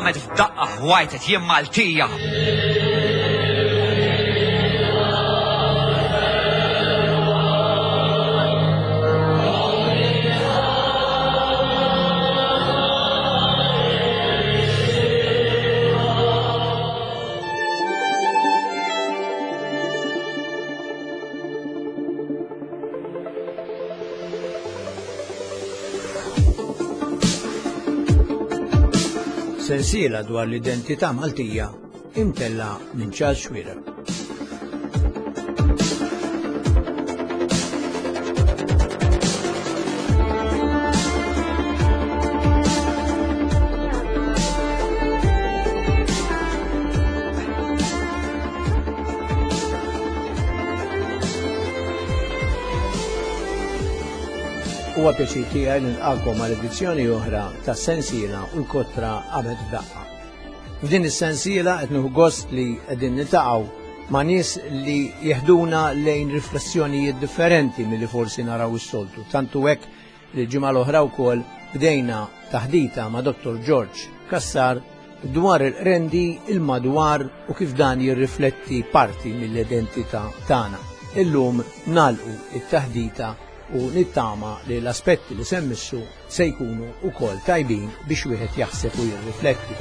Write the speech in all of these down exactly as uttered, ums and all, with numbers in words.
qamet f'daqqa ħwajtet jiem Maltija. Sensiela dwar l-identità Maltija imtella minn Charles Xwierer. Huwa pjaċir tiegħi li nilqakom għal edizzjoni oħra ta' sensiela u l-kotra qamet f'daqqa. F'din is-sensiela qed nieħu gost li qegħdin niltaqgħu ma' nies li jeħduna lejn riflessjonijiet differenti milli forsi naraw is-soltu. Tantu hekk li ġimgħa l-oħra wkoll bdejna taħdita ma' Dottor George Kassar dwar il-rendi il-madwar u kif dan jirrifletti parti mill-identità tagħna. Illum nagħlqu it-taħdita u nittama li l-aspetti li semmissu se jkunu wkoll tajbin biex wieħed jaħseb u jirrifletti.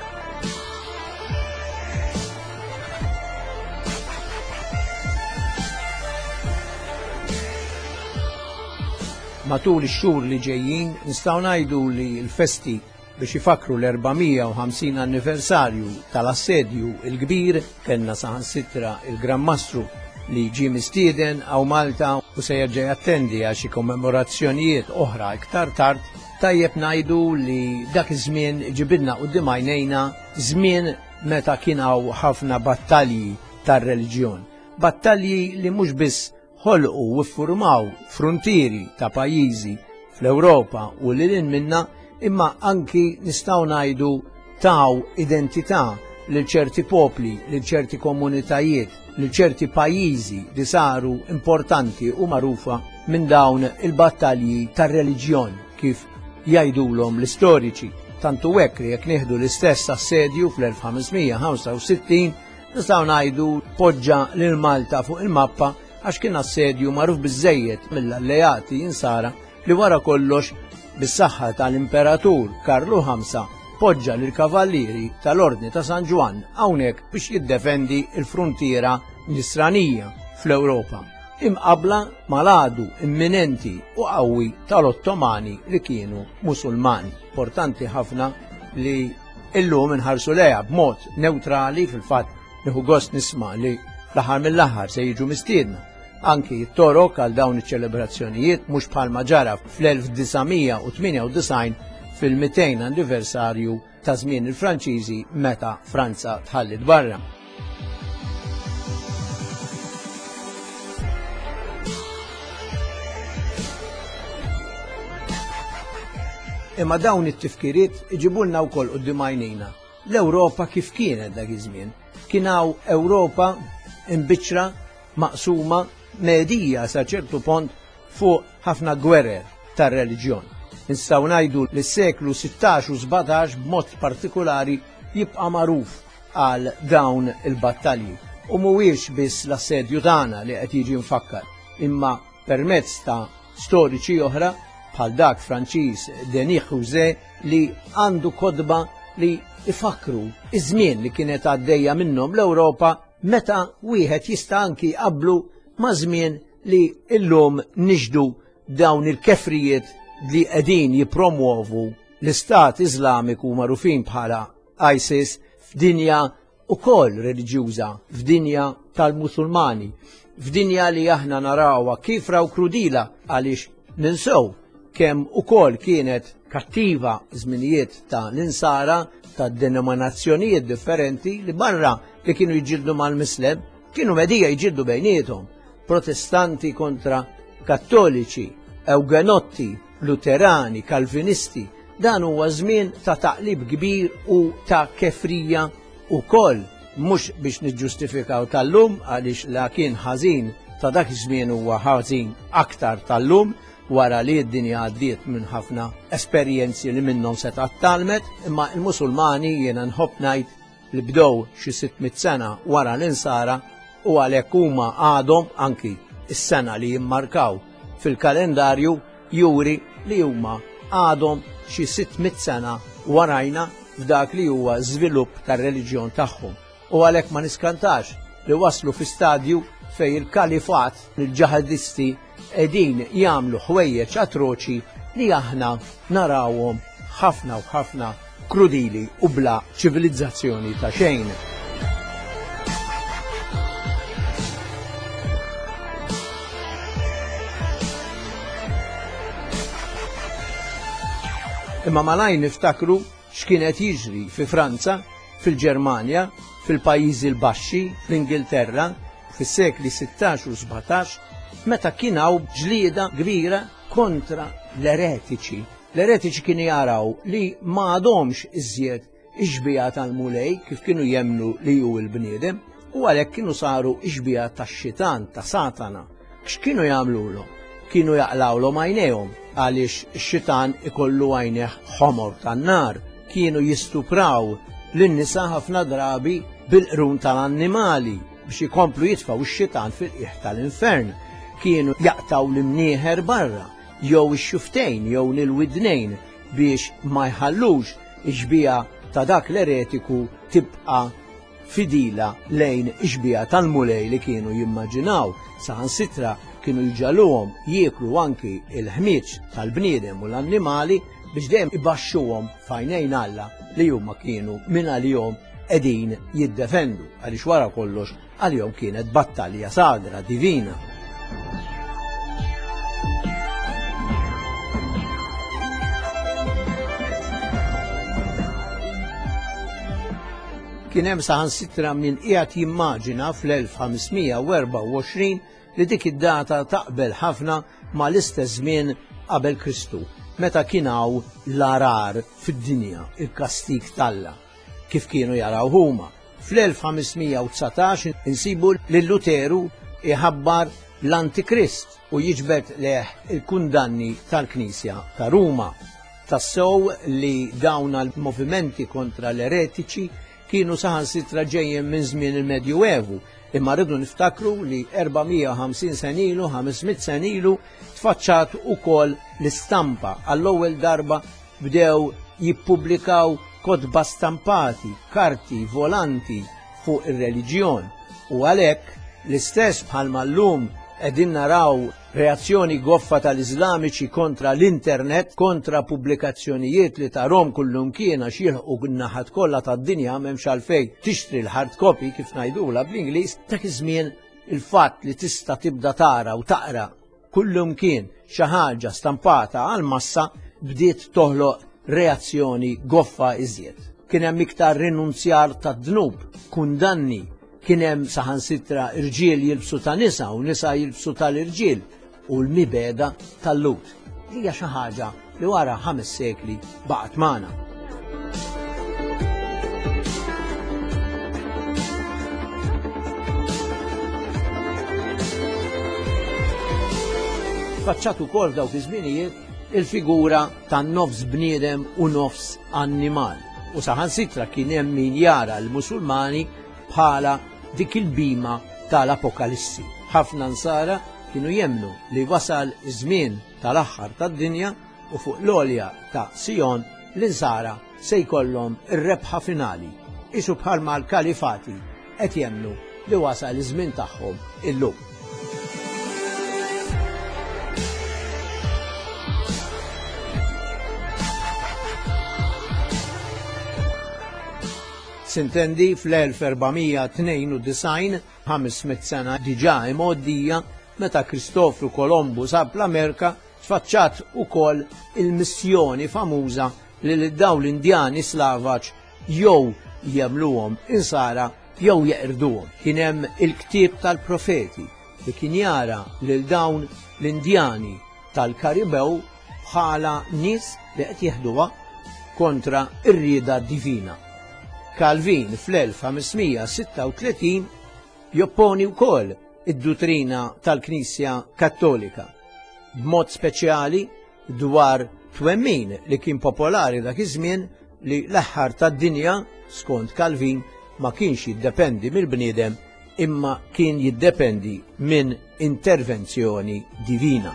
Matul ix-xhur li ġejjin nistgħu ngħidu li l-festi biex ifakru l-erbamija u ħamsin anniversarju tal-assedju l-kbir kellna saħansitra il-Gran Mastru li ġie mistieden għaw Malta u se jerġa' jattendi għal xi kommemorazzjonijiet oħra iktar tard, tajjeb ngħidu li dak iż-żmien ġibilna quddiem għajnejna żmien meta kien hawn ħafna battalji tar-reliġjon. Battalji li mhux biss ħolqu u ffurmaw frontieri ta' pajjiżi fl-Ewropa u lil minna, imma anki nistgħu ngħidu taw identità lil ċerti popli, lil ċerti komunitajiet, li ċerti pajjiżi li saru importanti u magħrufa minn dawn il-battalji tar-reliġjon kif jgħidulhom l-istoriċi. Tantu hekk li jekk nieħdu l-istess assedju fl-elf ħamsmija ħamsa u sittin nistgħu ngħidu poġġa lil Malta fuq il-mappa għax kien assedju magħruf biżżejjed mill-alleati jinsara li wara kollox bis-saħħa tal-Imperatur Karlu ħamsa poġġa lil kavallieri tal-Ordni ta' San Ġwan hawnhekk biex jiddefendi l-fruntiera nisranija fl-Ewropa, imqabla mal-għadu imminenti u qawwi tal-Ottomani li kienu Musulmani. Importanti ħafna li illum inħarsu lejha b'mod neutrali, fil-fatt nieħu gost nisma' li fl-aħħar mill-aħħar se jiġu mistiedna anki t-torok għal dawn iċ-ċelebrazzjonijiet mhux bħalma ġara fl-elf disgħomija u tminja u design fil-mitejn anniversarju ta' żmien il-Franċiżi meta Franza tħallit barra. Imma dawn it-tifkiriet iġibulna wkoll quddiem għajnejna. L-Ewropa kif kienet dak iż-żmien? Kien hawn Ewropa imbiċċra, maqsuma, medija sa ċertu pont fuq ħafna gwerer tar-reliġjon. Nistgħu ngħidu li s-seklu sittax u sbatax b'mod partikolari jibqa' magħruf għal dawn il-battalji. U mhuwiex biss l-assedju tagħna li qed jiġi mfakkar, imma permezz ta' storiċi oħra bħal dak Franċiż Denis Rousset li għandu kodba li ifakru iż-żmien li kienet għaddejja minnhom l-Ewropa meta wieħed jista' anki jqabblu ma' żmien li llum nixdu dawn il-kefrijiet li qegħdin jippromuovu l-Istat Iżlamiku magħrufin bħala ISIS f'dinja ukoll reliġjuża, f'dinja tal-Musulmani, f'dinja li aħna narawha kif raw krudila għaliex ninsew kemm ukoll kienet kattiva żminijiet ta' l-insara ta' denominazzjonijiet differenti li barra li kienu jġildu mal-Mislem kienu medija jġildu bejniethom, protestanti kontra kattoliċi, eugenotti, luterani, kalvinisti. Dan huwa żmien ta' taqlib kbir u ta' kefrija ukoll, mhux biex niġġustifikaw tal-lum għaliex la kien ħażin ta' dak iż-żmien huwa ħażin aktar tal-lum, wara li d-dinja għaddiet minn ħafna esperjenzi li minnhom se talmet, imma il-Musulmani jiena nħobb ngħid li bdew xi sittmit sena wara l-insara u għalhekk huma għadhom anki is-sena li jimmarkaw fil-kalendarju juri li huma għadhom xi sittmit sena warajna f'dak li huwa żvilupp tar-reliġjon tagħhom. U għalhekk ma niskantax li waslu fi stadju fej il-kalifat il-ġahadisti qegħdin jagħmlu ħwejjeġ atroċi li aħna narawhom ħafna u ħafna krudili u bla ċivilizzazzjoni ta' xejn. Imma malaj niftakru x'kienet jiġri fi Franza, fil-Ġermanja, fil-pajjiżi l-baxxi, fl-Ingilterra, fis-sekli sittax u sbatax, meta kien hawn ġlieda kbira kontra l-eretiċi. L-eretiċi kienu jaraw li m'għadhomx iżjed iġbija tal-mulej kif kienu jemnu li hu l-bniedem u għalhekk kienu saru iġbija tax-xitan ta' Satana. X'kienu jagħmluhom? Kienu jaqlawlhom għajnejhom għaliex ix-xitan ikollu għajnejh ħomor tan-nar. Kienu jistupraw lin-nisa ħafna drabi bil-qrun tal-annimali biex ikomplu jitfgħu x-xitan fil-qiegħ tal-infern. Kienu jaqtaw l-imnieħer barra, jew ix-xuftejn jew lil-widnejn biex ma jħallux iġbija ta' dak l-eretiku tibqa' fidila lejn iġbija tal-mulej li kienu jimmaġinaw. Saħansitra kienu jġaluhom jieklu anki il-ħmieġ tal-bniedem u l-annimali biex dejjem ibaxxuhom f'għajnejn Alla li huma kienu minn għalihom qegħdin jiddefendu għaliex wara kollox għalihom kienet battalja sagra divina. Kien hemm saħansitra min qiegħed jimmaġina fl-elf ħamsmija u erba' u għoxrin li dik id-data taqbel ħafna mal-istess żmien qabel Kristu, meta kien hawn l-arar fid-dinja, il-kastig tal-Alla, kif kienu jaraw huma. Fl-elf ħamsmija u tsatax insibu lil Luteru iħabbar l-Antikrist u jiġbed leħ il-kundanni tal-Knisja ta' Ruma. Tassew li dawn il-movimenti kontra l-eretiċi kienu saħansitra ġejjin minn żmien il-Medjuevu, imma rridu niftakru li erba'mija u ħamsin sen ilu, ħamsmit sen ilu tfaċċat ukoll l-istampa. Għall-ewwel darba bdew jippubblikaw kotba stampati, karti, volanti fuq ir-reliġjon. U għalhekk l-istess bħalma llum qegħdin naraw reazzjoni goffa tal-Iżlamiċi kontra l-internet, kontra pubblikazzjonijiet li tarhom kullum kiena xilħu n-naħat kollha tad-dinja m'hemmx għalfejn tixtri l-hard copy kif ngħidula bl-Ingliż, dak iż-żmien il-fatt li tista' tibda tara u taqra kullum kien xi ħaġa stampata għal massa bdiet toħloq reazzjoni goffa iżjed. Kien hemm iktar rinunzjar tad-dnub, kundanni, kien hemm saħansitra irġiel jilbsu ta' nisa u nisa jilbsu tal-irġiel u l-mibeda tal-lut. Hija xi ħaġa li wara ħames sekli baqgħet magħna. Faċċat ukoll dawk iż-żminijiet il-figura ta' nofs bniedem u nofs annimal. U saħansitra kien hemm min jara l-Musulmani bħala dik il-bima tal-Apokalissi. Ħafna nsara kienu jemnu li wasal iż-żmien tal-aħħar tad-dinja u fuq l-għolja ta' Sijon l-insara se jkollhom ir-rebħa finali. Isu bħalma l-kalifati qed jemnu li wasal iż-żmien tagħhom illum. Sintendi fl-elf erba'mija u tnejn u disgħin, ħamsmit sena diġà imgħoddija, meta Kristofru Kolombu sab l-Amerika, tfaċċat ukoll il-missjoni famuża li lil dawn l-Indjani Slavaċ jew jagħmluhom insara jew jeqirduhom. Kien hemm il-ktieb tal-profeti li kien jara lil dawn l-Indjani tal-Karibew bħala nies li qed jeħduha kontra ir-rieda divina. Calvin fl-elf ħamsmija u sitta u tletin jopponi wkoll id-dottrina tal-Knisja Kattolika. b'mod speċjali dwar twemmin li kien popolari dak iż-żmien li l-aħħar tad-dinja skont Calvin ma kienx jiddependi mill-bniedem imma kien jiddependi minn intervenzjoni divina.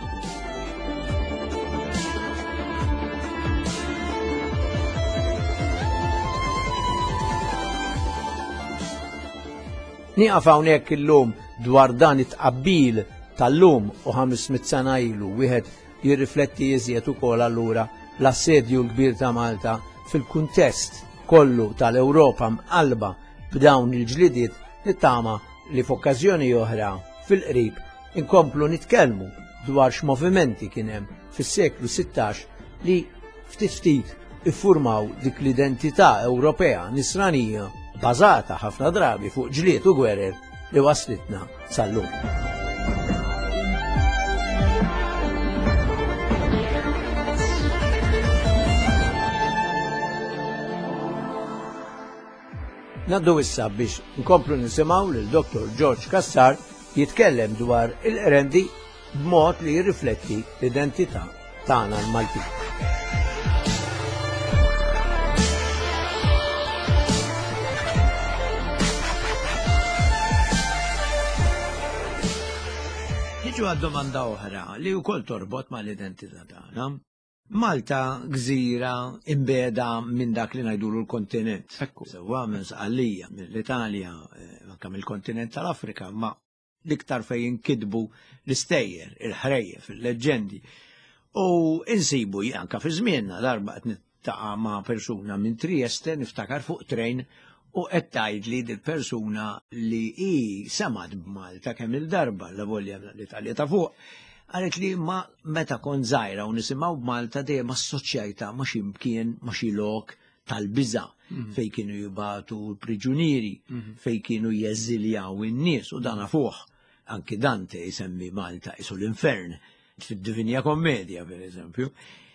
Nieqaf hawnhekk illum dwar dan it-tqabbil tal-lum u ħamsmit sena ilu wieħed jirrifletti iżjed ukoll allura l-assedju l-kbir ta' Malta fil-kuntest kollu tal-Ewropa mqalba b'dawn il-ġlidiet nittama li f'okkażjoni oħra fil-qrib inkomplu nitkellmu dwar x'movimenti kien hemm fis-seklu sittax li ftit ftit iffurmaw dik l-identità Ewropea nisranija bażata ħafna drabi fuq ġlied u gwerer li waslitna sal-lum. Naddu issa biex nkomplu nisimgħu lil Doktor George Cassar jitkellem dwar il-qrendi b'mod li jirrifletti l-identità tagħna l-Maltin. Niġu għad-domanda oħra li wkoll torbot mal-identità tagħna. Malta gżira imbeda minn dak li ngħidulu l-kontinent. Sewwa minn Sqallija, mill-Italja, anke mill-kontinent tal-Afrika, ma l-iktar fejn inkitbu l-istejjer, il-ħrejjef, il-leġendi. U insibu anke fi żmienna darba qed nittaqa' ma' persuna minn Trieste niftakar fuq trejn u qed tgħidli dil-persuna li hi semgħet b'Malta kemm il-darba la volja l-Italja ta' fuq. Għalet li ma meta kon żgħira u nisimgħu b'Malta dejjem assoċjajta ma' x'imkien ma' xi lok tal-biża' fejn kienu jibatu l-priġunieri, fejn kienu jeżiljaw in-nies u dan fuq. Anki Dante jsemmi Malta isu l-infern fid-Divinja Kommedja pereżempju.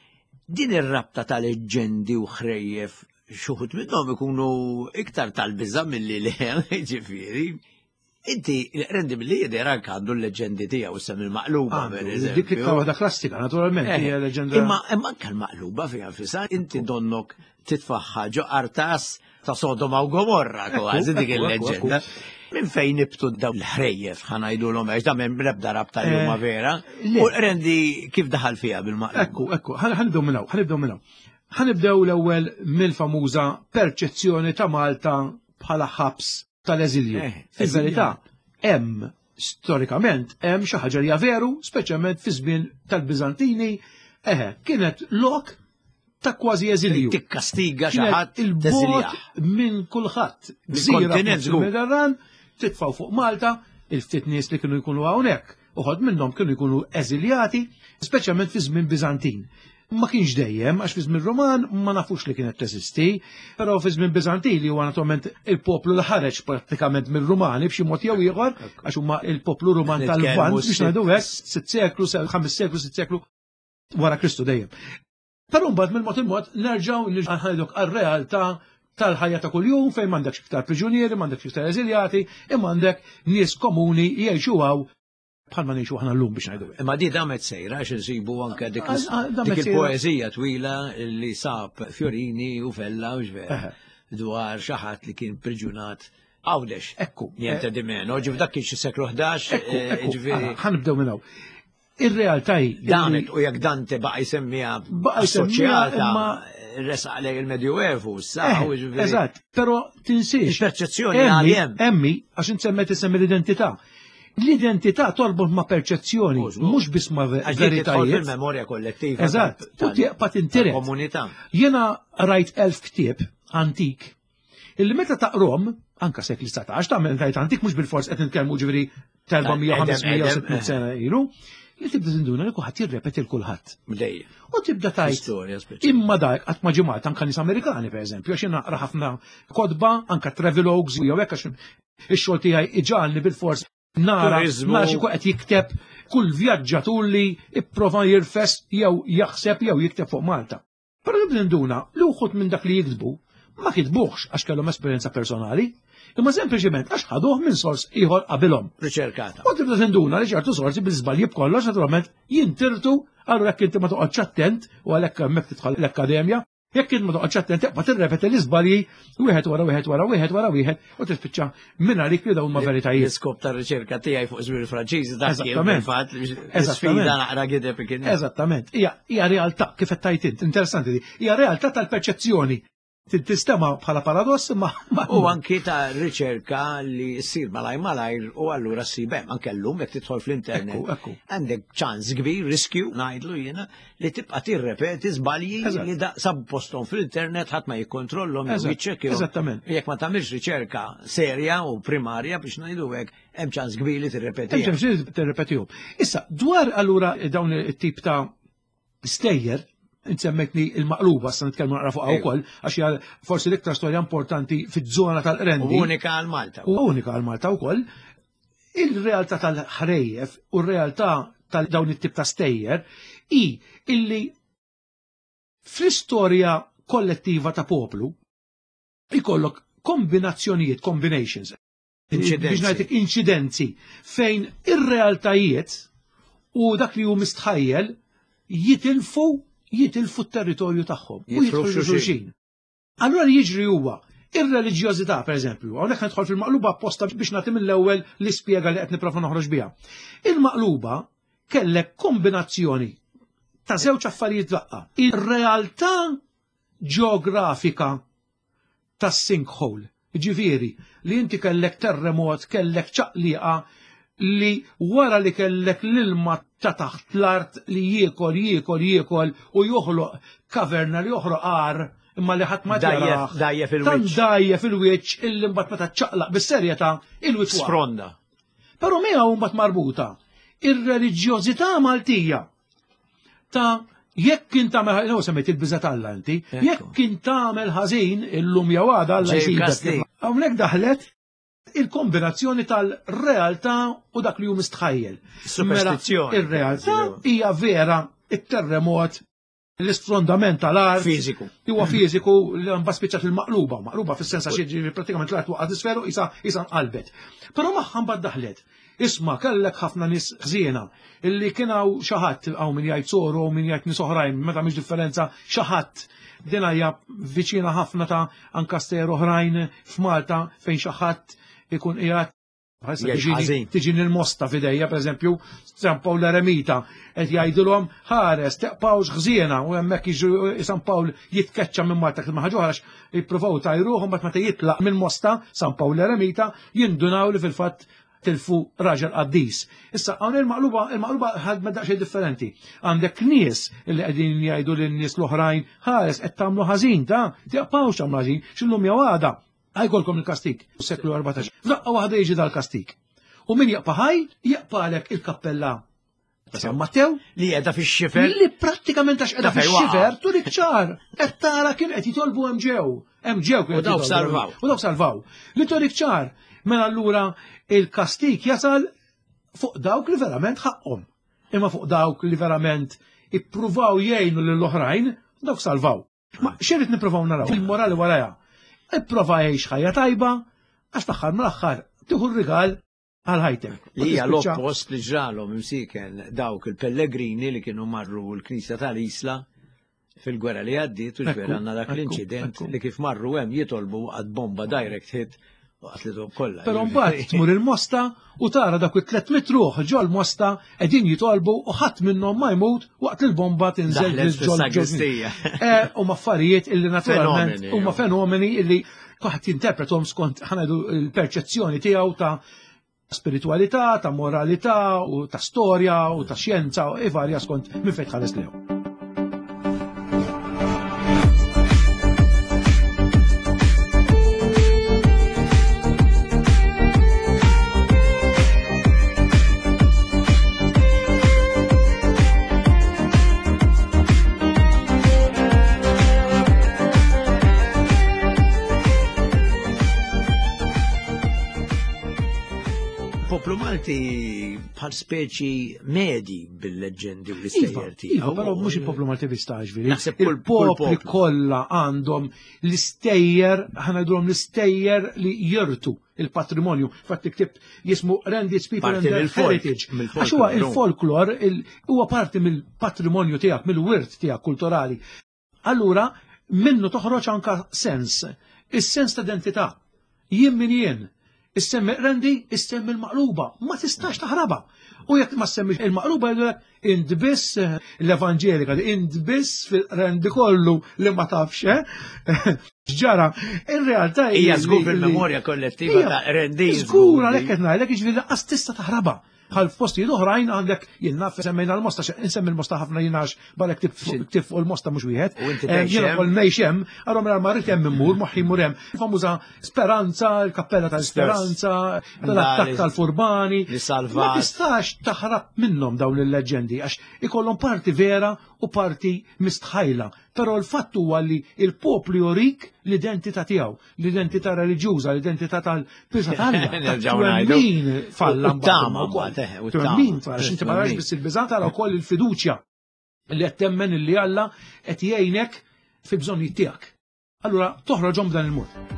Din ir-rabta ta' leġendi u ħrejjef xuħut minnhom ikunu iktar tal-biża' milli le ġifieri. Inti rendi milli jidher anke għandu l-leġendi tiegħu semmi l-maqluba pereżempju. Dik il-waħda klassika naturalment hija leġenda. Imma hemm anke l-maqluba fiha fisa inti donnok titfaħħa ġo qartas ta' Sodoma u Gomorra kważi dik il-leġenda. Minn fejn nibtu dawn l-ħrejjef ħanajdulhom għax da m'hemm l-ebda rabta li huma vera. U rendi kif daħal fiha bil-maqluba. Ekku, ekku, ħanibdew minn hawn, ħanibdew minn hawn. Ħanibdew l-ewwel mill-famuża perċezzjoni ta' Malta bħala ħabs tal-eżilju. Fil-verità, hemm storikament hemm xi ħaġa li hija veru, speċjalment fi żmien tal-Biżantini, eħe, kienet lok ta' kważi eżilju. Tikkastiga xi ħadd il-bot minn kulħadd. Gżira fil-Mediterran titfgħu fuq Malta, il-ftit nies li kienu jkunu hawnhekk, uħod minnhom kienu jkunu eżiljati, speċjalment fi żmien Biżantin. Ma kienx dejjem, għax fi żmien Roman ma nafux li kienet teżisti, però fi żmien Biżantin li huwa naturalment il-poplu li ħareġ prattikament mir-Rumani b'xi mod jew ieħor, għax huma il-poplu Ruman tal-Lvant biex ngħidu hekk, sitt seklu, ħames seklu, sitt seklu wara Kristu dejjem. Però mbagħad mill-mod il-mod nerġgħu nħajdok għar-realtà tal-ħajja ta' kuljum fejn m'għandekx iktar priġunieri, m'għandekx iktar eżiljati, imma għandek nies komuni jgħixu hawn bħalma ngħixu aħna llum biex ngħidu. Imma di damet sejra għax insibu anke dik il-poeżija twila li sab Fiorini u Fella u ġver dwar xi ħadd li kien priġunat Għawdex. Ekku. Niente di meno. Ġif dak kien xi seklu ħdax. Ħanibdew minn hawn. Ir-realtà hi danet u jekk Dante baqa' jsemmiha assoċjata resaq lejn il-Medjuevu, sa' eżatt, però tinsiex. Il-perċezzjoni għaljem. Emmi, għax insemmet isemmi l-identità. L-identità torbot ma' perċezzjoni, mhux biss ma' veritajiet. Il-memorja kollettiva. Eżatt, u tieqpa tinteres. Komunità. Jiena rajt elf ktieb antik illi meta taqrom, anka sekli setax, tagħmel rajt antik mhux bil-fors qed nitkellmu ġifieri ta' erba'mija ħamesmija u sittmija sena ilu, li tibda tinduna li kulħadd jirrepeti l kulħadd. U tibda tajt imma dak qatt ma ġimgħat anke nies Amerikani pereżempju, għax naqra ħafna kodba anke travelogues jew hekk għax ix-xogħol tiegħi iġalni bil-fors nara ma xi qed jikteb kull vjaġġatur li ipprova jirfes jew jaħseb jew jikteb fuq Malta. Però nibda nduna li wħud minn dak li jiktbu ma kitbuħx għax kellhom esperjenza personali, imma sempliċement għax ħaduh minn sors ieħor qabilhom. Riċerkata. U tibda tinduna li ċertu sorsi bil-żbalji b'kollox naturalment jintirtu għallu jekk inti ma toqgħodx attent u għalhekk hemmhekk tidħol l-akkademja. Jekk inti ma toqgħodx attent teqba' tirrepeti l-iżbalji wieħed wara wieħed wara wieħed wara wieħed u tispiċċa minn għalik li dawn ma veritajiet. L-iskop tar-riċerka tiegħi fuq żmien Franċiżi dak kien Eżattament. fatt sfida naqra gideb kien. Eżattament. Hija hija realtà kif qed tajt int, interessanti di. Hija realtà tal-perċezzjoni. Tistema bħala paradoss ma. U anki ta' riċerka li ssir malaj malajr u allura ssibem anke llum jekk tidħol fl-internet. Għandek ċans kbir riskju ngħidlu jiena li tibqa' tirrepeti żbalji li sab posthom fl-internet ħadd ma jikkontrollhom jew jiċċekkjahom. Eżattament. Jekk ma tagħmilx riċerka serja u primarja biex ngħidu hekk hemm ċans kbir li tirrepetihom. Hemm ċans li tirrepetihom. Issa dwar allura dawn it-tip ta' stejjer insemmekni il-maqluba, sa' nitkellmu naqra fuqha wkoll, għax hija forsi l-iktar storja importanti fiż-żona tal-Qrendi. U unika għal Malta. U unika għal Malta wkoll. Il-realtà tal-ħrejjef u r-realtà tal dawn it-tip ta' stejjer hi illi fl-istorja kollettiva ta' poplu ikollok kombinazzjonijiet, combinations. Biex ngħidlek inċidenzi fejn ir-realtajiet u dak li hu mistħajjel jitilfu jitilfu t-territorju tagħhom u jidħlu xulxin. Allura li jiġri huwa ir-reliġjożità pereżempju, hawnhekk nidħol fil-maqluba apposta biex nagħti mill-ewwel l-ispjega li qed nipprova noħroġ biha. Il-maqluba kellek kombinazzjoni ta' żewġ affarijiet daqqa. Ir-realtà ġeografika tas-sinkhole, ġifieri li inti kellek terremot, kellek ċaqliqa li wara li kellek l-ilma ta' taħt l-art li jiekol, jiekol, jiekol u joħloq kaverna li joħloq ar imma li ħadd ma taraħ. Dajja fil-wiċċ. Tan dajja fil-wiċċ illi mbagħad meta ċaqlaq bis-serjetà il-wiċċ. Sfronda. Però miegħu mbagħad marbuta ir-reliġjożità Maltija ta' jekk kien tagħmel ħażin semmejt il-biża' Alla inti, jekk kien tagħmel ħażin illum jew għada Alla jsibek. Hawnhekk daħlet il-kombinazzjoni tal-realtà u dak li hu mistħajjel. Superstizzjoni. Ir-realtà hija vera it-terremot, l-isfrondament tal-art. Fiżiku. Huwa fiżiku li mbagħad spiċċat il-maqluba, maqluba fis-sens għax jiġri pratikament l-art waqgħet isferu isa isa nqalbet. Però magħha mbagħad daħlet. Isma' kellek ħafna nies ħżiena illi kien hawn xi ħadd hawn min jgħid soru u min jgħid nies oħrajn meta mhix differenza xi ħadd din hija viċina ħafna ta' ankaster oħrajn f'Malta fejn xi ħadd ikun qiegħed tiġini l-mosta f'idejja pereżempju San Pawl Eremita qed jgħidulhom ħares teqpawx ħżiena u hemmhekk jiġu San Pawl jitkeċċa minn Malta kien ma ħaġa oħrax jippruvaw tajruhom mbagħad meta jitlaq minn Mosta San Pawl Eremita jindunaw li fil-fatt tilfu raġel qaddis. Issa hawn il-maqluba il-maqluba ħadmet daqsxejn differenti. Għandek nies li qegħdin jgħidu lin-nies l-oħrajn ħares qed tagħmlu ħażin ta' teqpawx tagħmlu ħażin x'illum jew għada. Għajkolkom il-kastik, s-seklu erbatax. F'daqqa waħda jiġi dal-kastik. U min jaqpa ħaj, jaqpalek il-kappella ta' San Mattew li qiegħda fix-xifer. Li prattikament għax qiegħda fix-xifer turik ċar. Qed tara kien qed jitolbu hemm ġew. Hemm ġew kien U dawk salvaw. U dawk salvaw. Li turik ċar. Mela allura il-kastik jasal fuq dawk li verament ħaqhom. Imma fuq dawk li verament ippruvaw jgħinu lill-oħrajn, dawk salvaw. Ma xirrid nippruvaw naraw il-morali waraja. Ipprova jgħix ħajja tajba, għax fl-aħħar mill-aħħar tieħu r-rigal għal ħajtek. Li hija l-oppost li ġralhom imsiken dawk il-pellegrini li kienu marru l-Knisja tal-Isla fil-gwerra li għaddiet u ġvera għandna dak l-inċident li kif marru hemm jitolbu għad bomba direct hit waqt li kollha. Però mbagħad tmur il-Mosta u tara dak it-tlet mitruħ ġol Mosta qegħdin jitolbu u ħadd minnhom ma jmut waqt il-bomba tinżel fis-sagristija. Huma affarijiet illi naturalment huma fenomeni illi qatt jinterpretom skont ħanajdu l-perċezzjoni tiegħu ta' spiritualità, ta' moralità u ta' storja u ta' xjenza u varja skont minn fejn tħares lew. il-poplu Malti bħal speċi medi bil-leġendi u l-istejjer tiegħu. Iva, però mhux il-poplu Malti bistax, veri. Naħseb kull Il-popli kollha għandhom l-istejjer, ħanajdulhom l-istejjer li jirtu il-patrimonju. Fatt ktibt jismu Randy's People and their Heritage. Għax huwa il-folklor huwa parti mill-patrimonju tiegħek, mill-wirt tiegħek kulturali. Allura minnu toħroġ anka sens, is-sens ta' identità. Jien min jien. Issemmi Randy, issemmi l-maqluba, ma tistax taħraba. U jekk ma semmi il-maqluba jgħidulek indbiss l-evanġelika, indbiss fil-Randy kollu li ma tafx, eh? Ġara, in-realtà hija żgur fil-memorja kollettiva ta' Randy. Żgur għalhekk qed ngħidlek jiġifieri laqqas tista' taħraba. Bħal f'postijiet oħrajn għandek jinnaf semmejna l-mosta, insemmi l-mosta ħafna jinax barek ktib fuq il-mosta mhux wieħed. Jiena wkoll ngħix hemm, għarhom marrit hemm immur, moħħi mur hemm. Famuża Speranza, l-kappella tal-Speranza, l-attakk tal-Furbani. Ma tistax taħrab minnhom dawn il-leġendi għax ikollhom parti vera u parti mistħajla. Però l-fatt huwa li il-poplu jorik l-identità tiegħu, l-identità reliġjuża, l-identità tal-Pisa Talja. Twemmin falla tama Twemmin falla, x'inti ma rax biss il-biża' tara wkoll il-fiduċja li qed temmen illi Alla qed jgħinek fil-bżonnijiet tiegħek. Allura toħroġhom b'dan il-mod.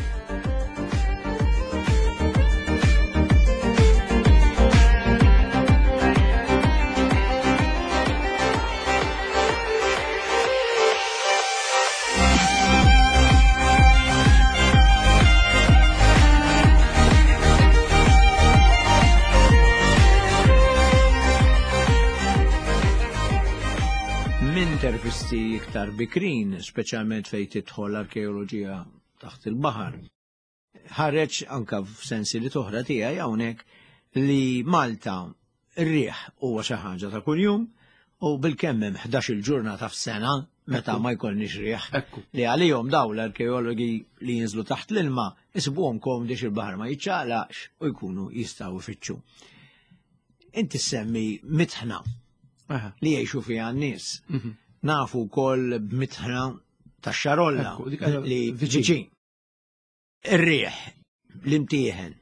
Intervisti iktar bikrin, speċjalment fejn tidħol l-arkeoloġija taħt il-baħar. Ħareġ anka f'sensi li toħra tiegħi hawnhekk li Malta r-riħ huwa xi ħaġa ta' kuljum u bil-kemm hemm ħdax-il ġurnata f'sena meta ma jkollniex riħ li għalihom daw l-arkeologi li jinżlu taħt l-ilma isibuhom komdi il-baħar ma jiċċaqlaqx u jkunu jistgħu ifittxu. Inti semmi mitħna li jgħixu fiha n-nies. Nafu wkoll b'mitħna tax-xarolla li viċin. Ir-riħ, l-imtieħen.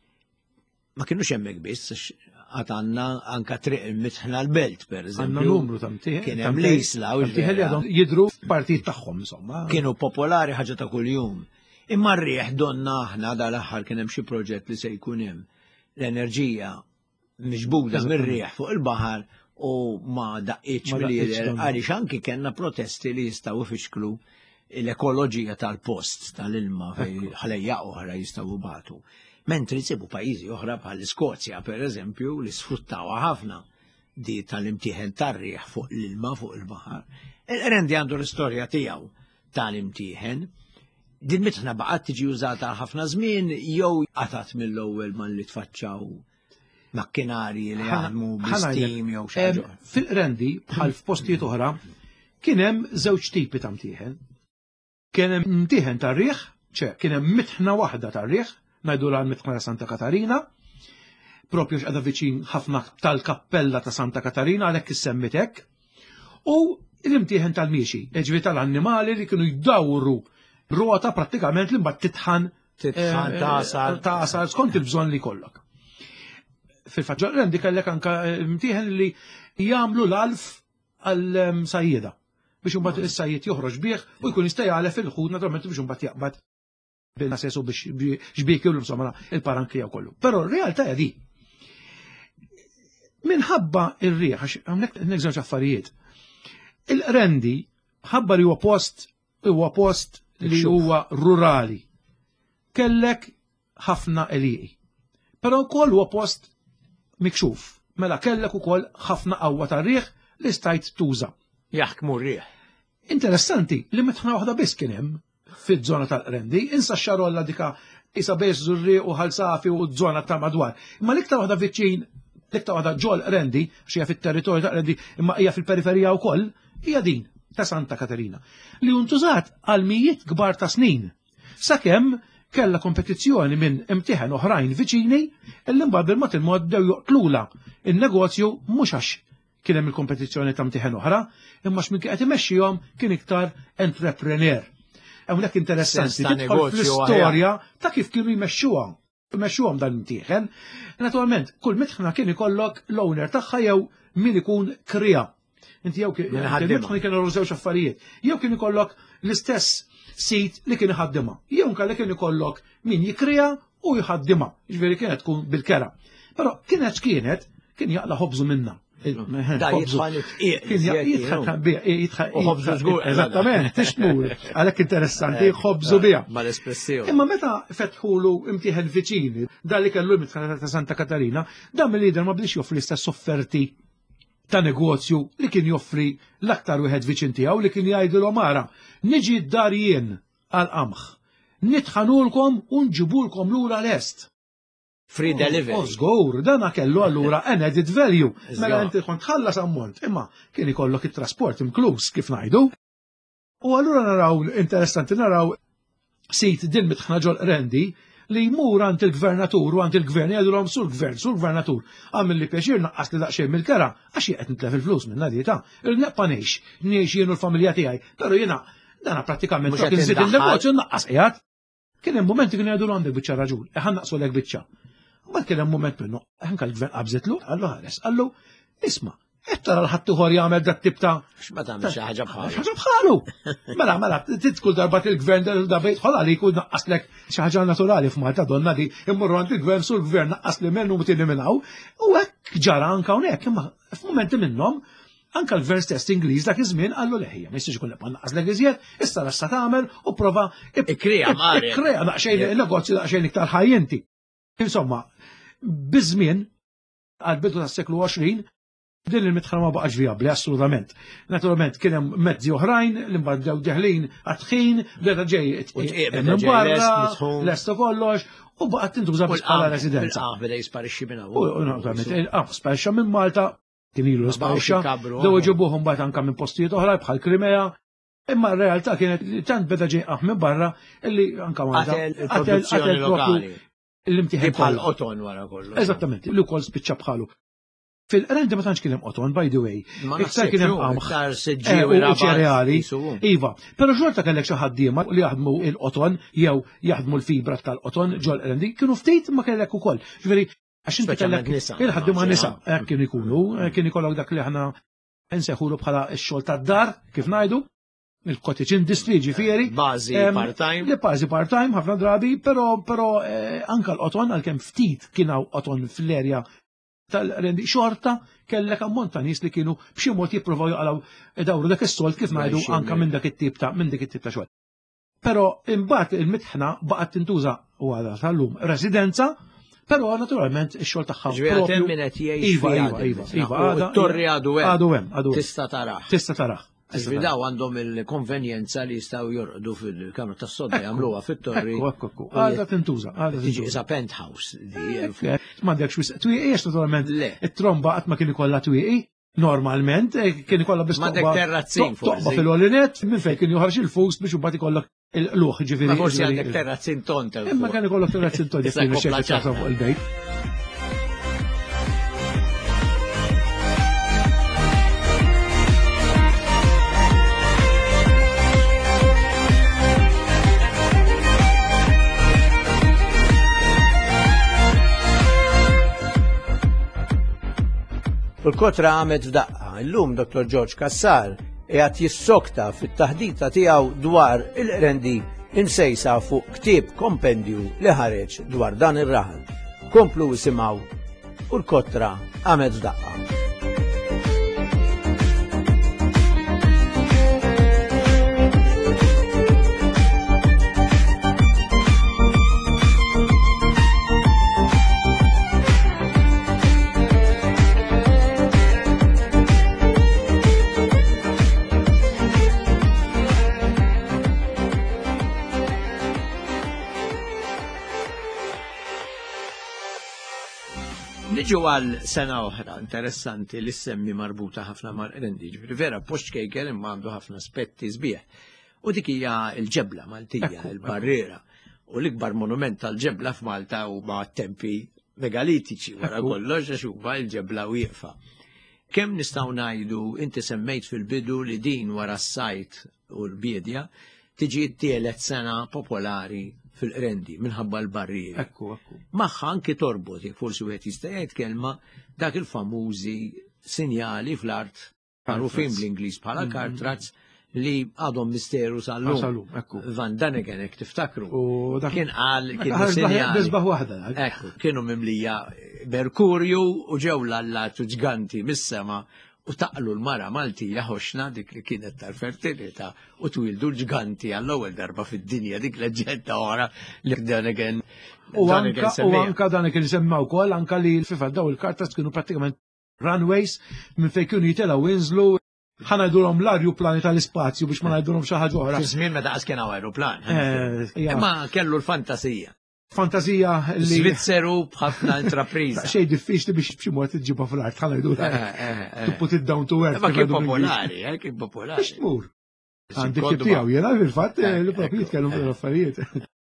Ma kienux hemmhekk biss għad għandna anke triq il-mitħna l-belt pereżempju. Għandna numru ta' mtieħen. Kien hemm l-isla u l jidhru f'partit tagħhom insomma. Kienu popolari ħaġa ta' kuljum. Imma r-riħ donna aħna dal-aħħar kien hemm xi proġett li se jkun hemm l-enerġija miġbuda mir-riħ fuq il-baħar u ma daqqiċ mill-lider għaliex anki kellna protesti li jistgħu ifixklu l-ekoloġija tal-post tal-ilma fejn ħalejja oħra jistgħu batu. Mentri jsibu pajjiżi oħra bħal Iskozja pereżempju li sfruttawha ħafna di tal-imtieħen tar-riħ fuq l-ilma fuq il-baħar. Randy għandu l-istorja tiegħu tal-imtieħen. Din mitħna baqgħet tiġi użata ħafna żmien jew qatat mill-ewwel ma li tfaċċaw makkinari li għadmu bl-steam jew xaġa. Fil-Randy bħal f'postijiet oħra kien hemm żewġ tipi ta' mtieħen. Kien hemm mtieħen tar-riħ, ċe kien hemm mitħna waħda tar-riħ, ngħidulha l-mitħna ta' Santa Katarina, propju x'qeda viċin ħafna tal-kappella ta' Santa Katarina għalhekk issemmit hekk, u l-imtieħen tal-miexi, ġifieri tal-annimali li kienu jdawru rota prattikament li mbagħad titħan titħan tasal tasal skont il-bżonn li jkollok. Fil-fatt Randy kellek anka mtieħen li jagħmlu l-alf għal-sajjieda biex imbagħad is-sajjied joħroġ bih u jkun jista' jgħalef il-ħud naturalment biex imbagħad jaqbad bil-nasesu biex xbiekilu insomma il-parankija kollu. Però r-realtà hija di. Minħabba ir-riħ għax hawnhekk żewġ affarijiet. Il-Randy ħabba li huwa post huwa post li huwa rurali. Kellek ħafna eliqi. Però wkoll huwa post mikxuf, mela kellek ukoll ħafna qawwa tar-riħ li stajt tuża. Jaħkmu r-riħ. Interessanti li mitħna waħda biss kien hemm fiż-żona tal-Randy, insa x-xarolla dika isa bejs żurriq u ħalsafi u żona ta' madwar. Imma l-iktar waħda viċin, l-iktar waħda ġol Randy, x'hija fit-territorju ta' Randy, imma hija fil-periferija wkoll, hija din ta' Santa Katarina, li untużat għal mijiet kbar ta' snin. Sakemm kella kompetizzjoni minn imtieħen oħrajn viċini illi mbagħad bil-mod il-mod dew joqtlula in-negozju mhux għax kien hemm il-kompetizzjoni ta' imtieħen oħra, imma x'min qed imexxihom kien iktar entrepreneur. Hawnhekk interessanti tidħol fl-istorja ta' kif kienu jmexxuha. mexxuhom dan imtieħen. Naturalment, kull mitħna kien ikollok l-owner tagħha jew min ikun krija. Inti jew kien mitħna kienu żewġ affarijiet. Jew kien ikollok l-istess sit li kien iħaddimha. Jew nkella kien ikollok min jikrija u jħaddimha. Jiġifieri kienet tkun bil-kera. Però kienet kienet kien jaqla ħobżu minna. Da jitħal jitħal U ħobżu żgur. Eżattament, tixmur. Għalhekk interessanti ħobżu biha. Ma l-espressjoni. Imma meta fetħulu imtieħen viċini, dan li kellu l-mitħana ta' Santa Katarina, dan mill-lider ma bdiex joffri l-istess offerti ta' negozju li kien joffri l-aktar wieħed viċin tiegħu li kien jgħidilhom ara, niġi d-dar jien għal-qamħ, nitħanulkom u nġibulkom lura lest. Free delivery. Oh, żgur, dana kellu allura an added value. Mela inti tkun tħallas ammont, imma kien ikollok it-trasport inkluż kif ngħidu. U allura naraw interessanti naraw sit din mitħna ġol rendi li jmur għand il-gvernatur u għand il-gvern jgħidulhom sur gvern, sur gvernatur, għamil li pjaċir naqqas li daqsxejn mill-kera għax qed nitlef il-flus minn nadita. Il-neqpa ngħix, ngħix jienu l-familja tiegħi, però jiena dana prattikament kien żid il-negozju naqqas qiegħed. Kien hemm momenti kien jgħidu għandek biċċa raġun, eħan naqsu lek biċċa. Ma kien hemm moment minnu, anke l-gvern qabżitlu, għallu ħares, għallu isma' qed tara l-ħadd ieħor jagħmel dak tip ta' x'ma tagħmel xi ħaġa bħalu. Ħaġa bħalu. Mela, mela, tidħol darba il-gvern da bejt ħol għalik u naqqaslek xi ħaġa naturali f'Malta donna di immorru għand il-gvern sur l-gvern naqqas li mennu mutieni minnaw, u hekk ġara anke hawnhekk, imma f'mumenti minnhom anke l-gvern stess Ingliż dak iż-żmien qallu leħija, ma jistax ikun nibqa' naqqaslek iżjed, issa rassa tagħmel u prova ikkrea mari. Ikkrea daqsxejn il-negozju daqsxejn iktar ħajjenti. Insomma, biż-żmien għal-bidu tas-seklu għoxrin din il-mitħla ma baqax viabli assolutament. Naturalment kien hemm mezzi oħrajn li mbagħad deħlin għat-tħin, beda ġej minn barra, lesta kollox, u baqgħet tintuża biex bħala residenza. Beda jisparixxi minn U naturalment il-qaf sparixxa minn Malta, kien ilu sparixxa, dew ġibuhom mbagħad anke minn postijiet oħra bħal Krimea. Imma r-realtà kienet tant beda ġej qaf minn barra illi anke Malta il-produzzjoni lokali. L-imtieħen bħal qoton wara kollu. Eżattament, li wkoll spiċċa bħalu. Fil-rendi ma tantx kien hemm qoton, by the way. Iktar kien hemm qamħ u ċereali. Iva, però xorta kellek xi ħaddiema li jaħdmu l-qoton jew jaħdmu l-fibra tal-qoton ġol rendi kienu ftit ma kellek ukoll. Ġifieri għax inti kellek il-ħaddiema nisa hekk kienu jkunu, kien ikollok dak li aħna nseħħulu bħala x-xogħol tad-dar, kif ngħidu. Il-cottage industry ġifieri. Bażi part-time. Li bażi part-time ħafna drabi, però però anke l-qoton għalkemm ftit kien hawn qoton fl-erja tal-rendi xorta kellek ammont ta' nies li kienu b'xi mod jippruvaw jaqalgħu dawru dak is-solt kif ngħidu anke minn dak it-tip ta' minn dik it-tip ta' xogħol. Però imbagħad il-mitħna baqgħet tintuża wara tal-lum residenza, però naturalment ix-xogħol tagħha. Ġifieri min qed jgħix iva iva iva torri għadu hemm. Għadu hemm, għadu hemm. Tista' tarah. Tista' tarah. Daw għandhom il-konvenjenza li jistaw jorqdu fil-kamra tas sodda jagħmluha fit-torri. Għadha tintuża. Tiġi isa penthouse. M'għandekx wisq twieqi naturalment. It-tromba qatt ma kien ikollha twieqi. Normalment kien ikollha biss m'għandek terrazzin forsi. Toqba fil-olinet minn fejn kien joħarġ il-fust biex imbagħad ikollok il-luħ ġifieri. Ma forsi għandek terrazzin tont. Imma kien ikollok terrazzin tont jekk kienu xejn fuq il-bejt. U l-kotra għamet f'daqqa. Illum Doktor George Kassar qiegħed jissokta fit-taħdita tiegħu dwar il-rendi insejsa fuq ktieb kompendju li ħareġ dwar dan ir-raħal. Komplu isimgħu u l-kotra għamet f'daqqa. Niġu għal sena oħra interessanti li semmi marbuta ħafna mar rendi. Ġifieri vera Pushcake imma għandu ħafna aspetti sbieħ. U dik hija l-ġebla Maltija, il-barriera. U l-ikbar monument tal-ġebla f'Malta huma tempi megalitiċi wara kollox għax huma l-ġebla wieqfa. Kemm nistgħu ngħidu inti semmejt fil-bidu li din wara s-sajt u l-bidja tiġi t-tielet sena popolari fil-Qrendi minħabba l-barrieri. Ekku, ekku. Magħha anki torbot, jekk forsi wieħed jista' jgħid kelma dak il-famużi sinjali fl-art magħrufin bl-Ingliż bħala kartrazz li għadhom misteru sal-lum. Sal-lum, ekku. Van Daniken hekk tiftakru. U dak Kien qal kienu ħareġ sinjali. biżbaħ waħda. Ekku, kienu mimlija Merkurju u ġew l-allatu ġganti mis-sema u taqlu l-mara Maltija ħoxna dik li kienet tal-fertilità u twildu l-ġganti għall-ewwel darba fid-dinja dik leġġenda oħra li Daniken. U anka u anka Daniken semma wkoll anka li l-FIFA daw il-kartas kienu prattikament runways minn fejn kienu jitelgħu winżlu ħanajdulhom l-arju plani tal-ispazju biex ma ngħidulhom xi ħaġa oħra. Fi żmien meta qas kien hawn aeroplan. Eh, Imma kellu l-fantasija. Fantazija li Svizzeru b'ħafna intrapriża. xejn diffiċli biex b'xi mod tiġibha fl-art ħanajdulha. To put it down to earth. Ma kien popolari, eh, kien popolari. Biex tmur. Għandi kif tiegħu jiena fil-fatt li propri jitkellmu fuq l-affarijiet.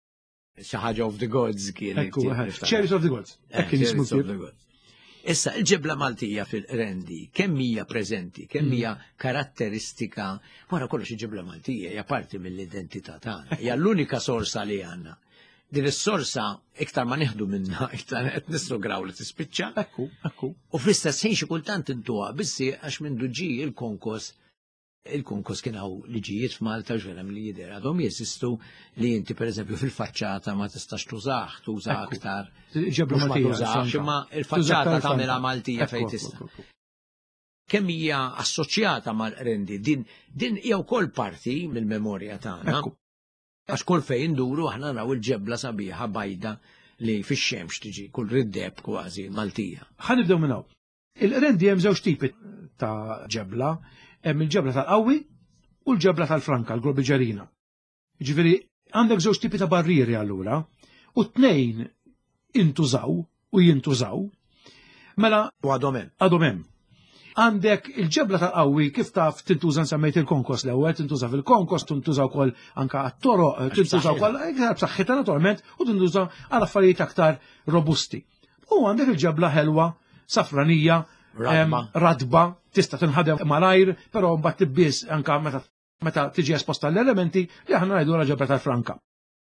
Xi ħaġa of the gods kien. Ekku, Cherries of the Gods. Hekk kien jismu kif. Issa, il-ġebla Maltija fil-Qrendi, kemm hija preżenti, kemm hija karatteristika, wara kollox il-ġebla Maltija hija parti mill-identità tagħna, hija l-unika sorsa li għandna. Din is-sorsa iktar ma neħdu minnha, iktar qed nissograw li tispiċċa. Ekku, ekku. U fl-istess ħin xi kultant intuha bissi għax minn ġi il-konkos il-konkos kien hawn liġijiet f'Malta ġverem li jidher għadhom jeżistu li inti pereżempju fil-faċċata ma tistax tużaħ, tuża aktar. Ġebla Maltija. Imma il-faċċata tagħmilha Maltija fejn tista'. Kemm hija assoċjata mal-Qrendi, din din hija wkoll parti mill-memorja tagħna. Għax kull fejn induru aħna naraw il-ġebla sabiħa bajda li fix-xemx tiġi kull riddeb kważi Maltija. Ħanibdew minn hawn. Il-Qrendi hemm żewġ tipi ta' ġebla, hemm il-ġebla tal-qawwi u l-ġebla tal-franka, l-globiġerina. Ġifieri għandek żewġ tipi ta' barrieri allura, u tnejn intużaw u jintużaw. Mela U għadhom hemm. għadhom hemm. Għandek il-ġebla tal-qawwi kif taf tintuża nsemmejt il-konkos l-ewwel, tintuża fil-konkos, tintuża wkoll anke għat-toroq, tintuża wkoll iktar b'saħħitha naturalment u tintuża għal affarijiet aktar robusti. U għandek il-ġebla ħelwa, safranija, radba, tista' tinħadem malajr, però mbagħad tibbies anke meta meta tiġi esposta l-elementi li aħna ngħidu la ġebla tal-franka.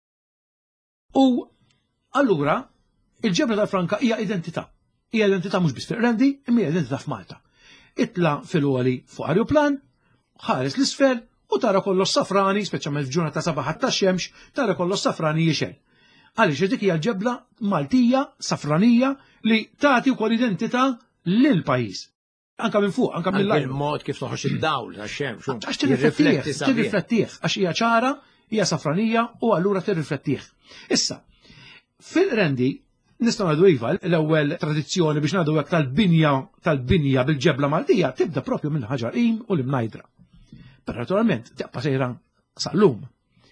U allura il-ġebla tal-franka hija identità. Hija identità mhux biss fil-Qrendi, imma hija identità f'Malta. Itla fil-għoli fuq aeroplan, ħares l-isfel u tara kollox safrani, speċjalment f'ġurnata sabaħat tax-xemx, tara kollox safrani jixel. Għaliex dik hija ġebla Maltija, safranija li tagħti wkoll identità lill-pajjiż. Anka minn fuq, anka mill lajn. Il-mod kif toħroġ id-dawl tax-xemx. Għax tirriflettih, tirriflettih, għax hija ċara, hija safranija u allura tirriflettih. Issa, fil-Qrendi nistgħu ngħidu iva l-ewwel tradizzjoni biex ngħidu hekk tal-binja tal-binja bil-ġebla Maltija tibda propju minn ħaġar-qim u l-imnajdra. Però naturalment taqpa sejra sal-lum.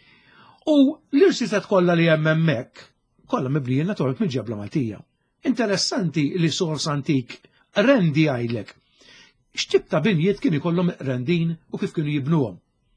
U l-irsiset kollha li hemm hemmhekk kollha mibnijin naturalment mill-ġebla Maltija. Interessanti li sors antik rendi għajlek. X'tib ta' binjiet kien ikollhom rendin u kif kienu jibnuhom.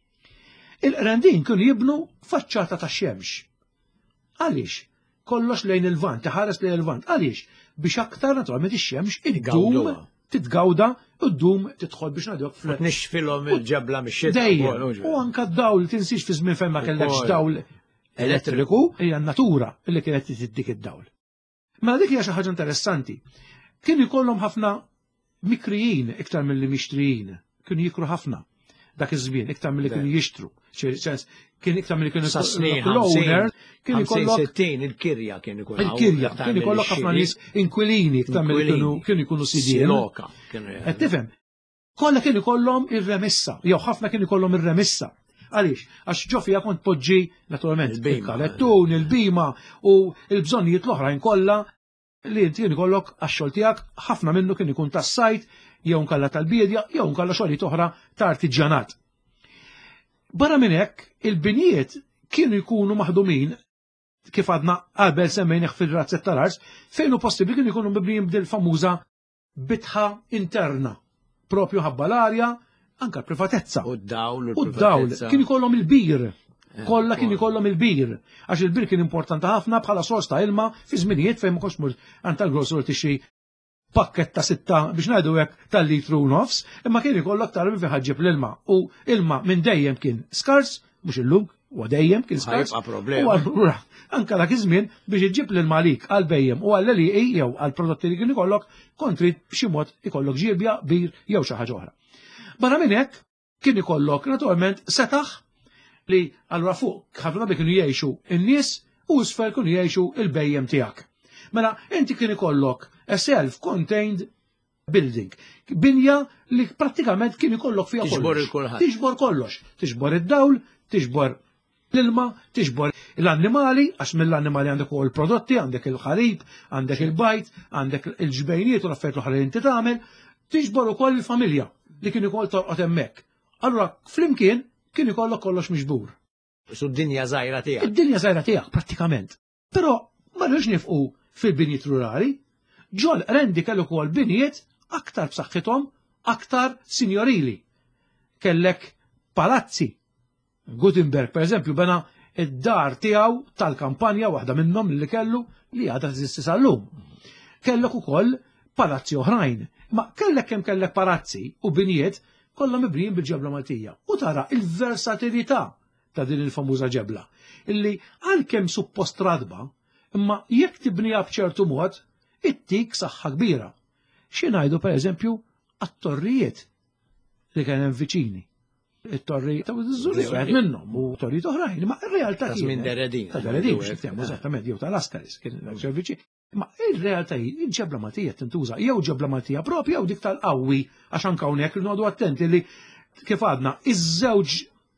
Il-rendin kienu jibnu faċċata tax-xemx. Għaliex? Kollox lejn il-vant, taħares lejn il-vant. Għaliex? Biex aktar naturalment ix-xemx id-dum titgawda u d-dum tidħol biex ngħidlek fl nixfilhom il-ġebla mix-xita. Dejjem. U anke d-dawl tinsix fi żmien fejn ma kellekx dawl elettriku hija n-natura li kienet tiddik id-dawl. Ma dik hija xi ħaġa interessanti. Kienu jkollhom ħafna mikrijin iktar milli mixtrijin, kienu jikru ħafna dak iż-żmien iktar milli kienu jixtru. Kien iktar milli kienu l-owner, kien ikollok il-kirja kien ikollok. Il-kirja, kien ikollok ħafna nies inkwilini iktar milli kienu jkunu sidien. Qed tifhem. Kollha kien ikollhom ir-remissa, jew ħafna kien ikollhom ir-remissa. Għaliex? Għax ġofija kont poġġi naturalment il-kalettun, il-bima u l-bżonnijiet l-oħrajn kollha li inti kien ikollok għax-xogħol tiegħek ħafna minnu kien ikun tas-sajt jew nkalla tal-bidja jew nkalla xogħlijiet oħra ta' artiġjanat. Barra minn hekk, il-binijiet kienu jkunu maħdumin kif għadna qabel semmejnieh fil-razzett tal-ars, fejn hu possibbli kienu jkunu mibnijin b'dil-famuża bitħa interna, propju ħabba l-arja, anke l-privatezza. U d-dawl U d-dawl kien ikollhom il-bir. Kollha kien ikollhom il-bir, għax il-bir kien importanti ħafna bħala sors ta' ilma fi żminijiet fejn ma kontx mur għand tal-grossur tixri pakket ta' sitta biex ngħidu hekk tal-litru u nofs, imma kien ikollok tara minn fejn ħaġġib l-ilma u ilma minn dejjem kien skars, mhux illum, u dejjem kien skars. Ħajbqa' problema. U allura anke dak iż-żmien biex iġġib lil malik għal bejjem u għall li jew għal prodotti li kien ikollok kontri b'xi mod ikollok ġiebja bir jew xi ħaġa oħra. Barra minn hekk kien ikollok naturalment setaħ li allura fuq ħafna bi kienu jgħixu in-nies u isfel kienu jgħixu il-bejjem tiegħek. Mela inti kien ikollok a self-contained building. Binja li prattikament kien ikollok fiha kollox. Tiġbor il-kulħadd. Tiġbor kollox. Tiġbor id-dawl, tiġbor l-ilma, tiġbor l-annimali, għax mill-annimali għandek u l-prodotti, għandek il-ħalib, għandek il-bajt, għandek il-ġbejniet u l-affarijiet l-oħra li inti tagħmel, tiġbor ukoll il-familja li kien ikoll torqod hemmhekk. Allura flimkien kien ikollok kollox miġbur. Su d-dinja żgħira tiegħek. Id-dinja żgħira tiegħek prattikament. Però ma rridx nifqu fil-binjiet rurali, ġol rendi kellu ukoll binjiet aktar b'saħħithom, aktar sinjorili. Kellek palazzi. Gutenberg, per eżempju, bena id-dar tiegħu tal-kampanja waħda minnhom li kellu li għadha teżisti sal-lum. Kellek ukoll palazzi oħrajn, ma kellek kemm kellek palazzi u binjiet kollha mibnijin bil-ġebla Maltija. U tara il-versatilità ta' din il-famuża ġebla, illi għalkemm suppost radba, imma jekk tibniha b'ċertu mod, ittik saħħa kbira. Xi ngħidu pereżempju għat-torrijiet li kien hemm viċini. It-torri ta' Żurri wieħed minnhom u torrijiet oħrajn, ma r-realtà Ta' żmien Deredin. Ta' Deredin biex tiegħu eżattament jew tal-Askaris kien viċin. Ma ir-realtà hi ġebla Maltija tintuża jew ġebla Maltija propja jew dik tal-qawwi għax anke hawnhekk noqogħdu attenti li kif għadna iż-żewġ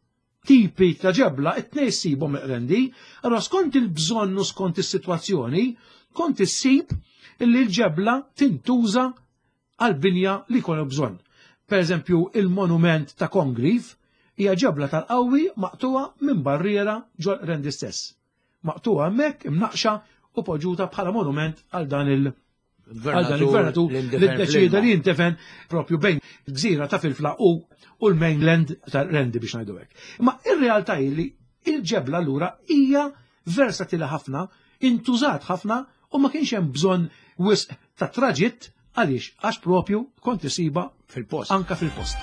tipi ta' ġebla it-tnejn issibhom meqrendi, allura skont il-bżonn u skont is-sitwazzjoni kont issib illi l-ġebla tintuża għal-binja li jkollu bżonn. Per eżempju, il-monument ta' Congreve hija ġebla tal-qawwi maqtuha minn barriera ġol rendi stess. Maqtuha hemmhekk imnaqxa u poġġuta bħala monument għal dan il- għal dan il-gvernatur li ddeċieda li jintefen propju bejn il-gżira ta' Filfla u l-mainland ta' Rendi biex ngħidu hekk. Imma ir-realtà li il-ġebla allura hija versatili ħafna, intużat ħafna u ma kienx hemm bżonn wisq ta' traġitt għaliex għax propju kont isiba fil-post. Anka fil-post.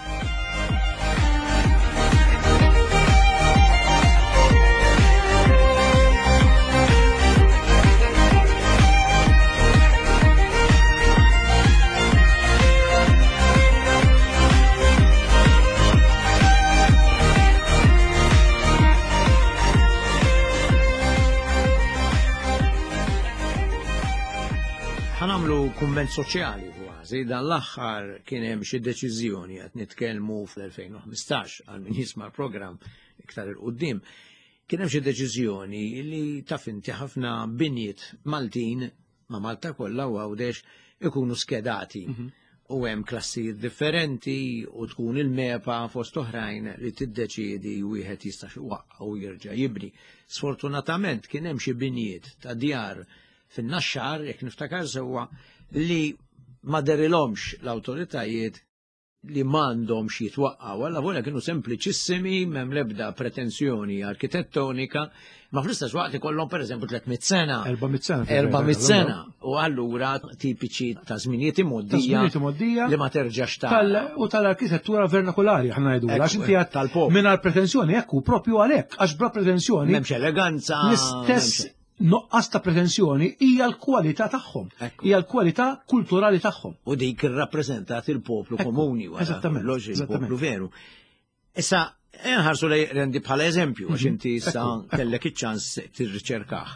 Ħanamlu kumment soċjali kważi, dan l-aħħar kien hemm xi deċiżjoni qed nitkellmu fl-elfejn u ħmistax għal min jisma' l-programm iktar il-qudiem. Kien hemm xi deċiżjoni li taf inti ħafna binjiet Maltin ma' Malta kollha u għawdex ikunu skedati. U hemm klassijiet differenti u tkun il-mepa fost oħrajn li tiddeċiedi wieħed jista' waqqa u jerġa' jibni. Sfortunatament kien hemm xi binjiet ta' djar fin-naxxar, jekk niftakar sewwa, li ma derilhomx l-awtoritajiet li m'għandhomx jitwaqqgħu, alla volja kienu sempliċissimi, m'hemm l-ebda pretenzjoni arkitettonika, ma fl-istess waqt ikollhom pereżempju tlietmit sena. erba'mit sena. erba'mit sena. U allura tipiċi ta' żminijiet imoddija li ma terġax ta' u tal-arkitettura vernakolari ħna ngħidu għax inti tal-pop. mingħajr pretenzjoni hekk u propju għalhekk għax bla pretenzjoni. M'hemmx eleganza. L-istess noqqas ta' pretenzjoni hija l-kwalità tagħhom, hija l-kwalità kulturali tagħhom. U dik irrappreżentat il-poplu komuni wara. Eżattament. Il-poplu veru. Issa, nħarsu lej Rendi bħala eżempju, għax inti issa kellek iċ-ċans tirriċerkah.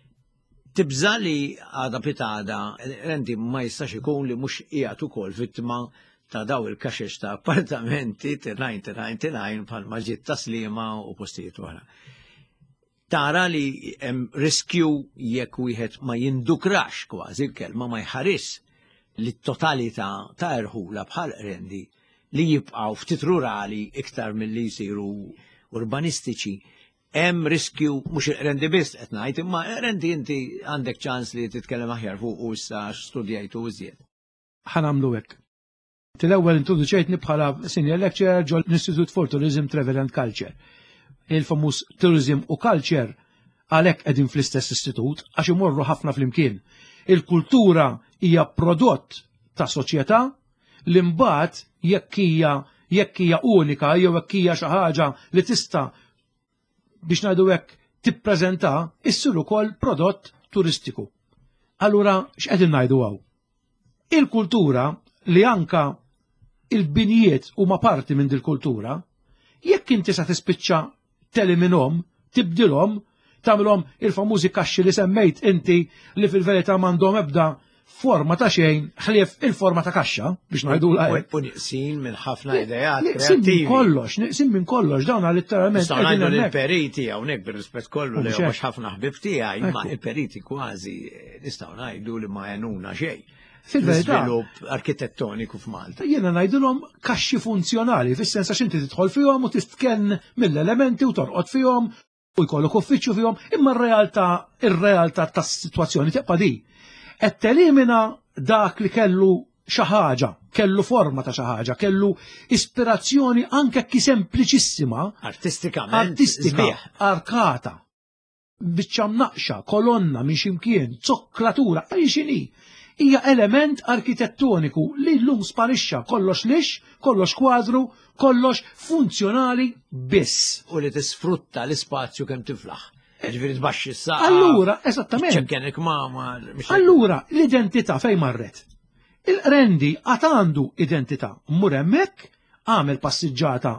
Tibża li għada pitada, Rendi ma jistax ikun li mhux qiegħed ukoll vittma ta' daw il-kaxex ta' appartamenti tirajn tirajn tirajn bħal maġġiet taslima u postijiet oħra. Tara li hemm riskju jekk wieħed ma jindukrax kważi l-kelma ma jħares li t-totalità ta' erħula bħal Rendi li jibqgħu ftit rurali iktar milli jsiru urbanistiċi. Hemm riskju mhux Rendi biss qed ngħid, imma Rendi inti għandek ċans li titkellem aħjar fuq u issa studjajtu iżjed. Ħanamlu hekk. Til-ewwel introduċejtni bħala senior lecturer ġol l-Institute for Tourism, Travel and Culture. Il-famuż Tourism u Culture għalhekk qegħdin fl-istess istitut għax imorru ħafna flimkien. Il-kultura hija prodott ta' soċjetà li mbagħad jekk hija jekk hija unika jew jekk hija xi ħaġa li tista' biex ngħidu hekk tippreżenta issir ukoll prodott turistiku. Allura x'qegħdin ngħidu hawn? Il-kultura li anka il-binijiet huma parti minn dil-kultura, jekk inti sa tispiċċa teliminhom, tibdilhom, tagħmilhom il-famużi kaxxi li semmejt inti li fil-verità m'għandhom ebda forma ta' xejn ħlief il-forma ta' kaxxa biex ngħidu lajk. U niqsin minn ħafna idejat Niqsim minn kollox, niqsim minn kollox, dawn letteralment. Nistgħu ngħidu l-periti hawnhekk bir-rispett kollu li mhux ħafna ħbib tiegħi, imma il-periti kważi nistgħu ngħidu li ma għenuna xejn. Fil-verità, arkitettoniku f'Malta. Jiena ngħidulhom kaxxi funzjonali, fis-sens għax inti tidħol fihom u tistkenn mill-elementi u torqod fihom u jkollok uffiċċju fihom, imma r-realtà ir-realtà tas-sitwazzjoni tibqa' di. Qed telimina dak li kellu xi ħaġa, kellu forma ta' xi ħaġa, kellu ispirazzjoni anke ki sempliċissima, artistikament, artistika, arkata, biċċa mnaqxa, kolonna minn ximkien, zokklatura, għal xini. Hija element arkitettoniku li llum sparixxa kollox lix, kollox kwadru, kollox funzjonali biss. U li tisfrutta l-ispazju kemm tiflaħ. Ġifieri tbaxxi s-saqa. Allura, esattament. ċekkenek mama. Allura, l-identità fejn marret. Il-Rendi għad għandu identità. Mmur hemmhekk, għamel passiġġata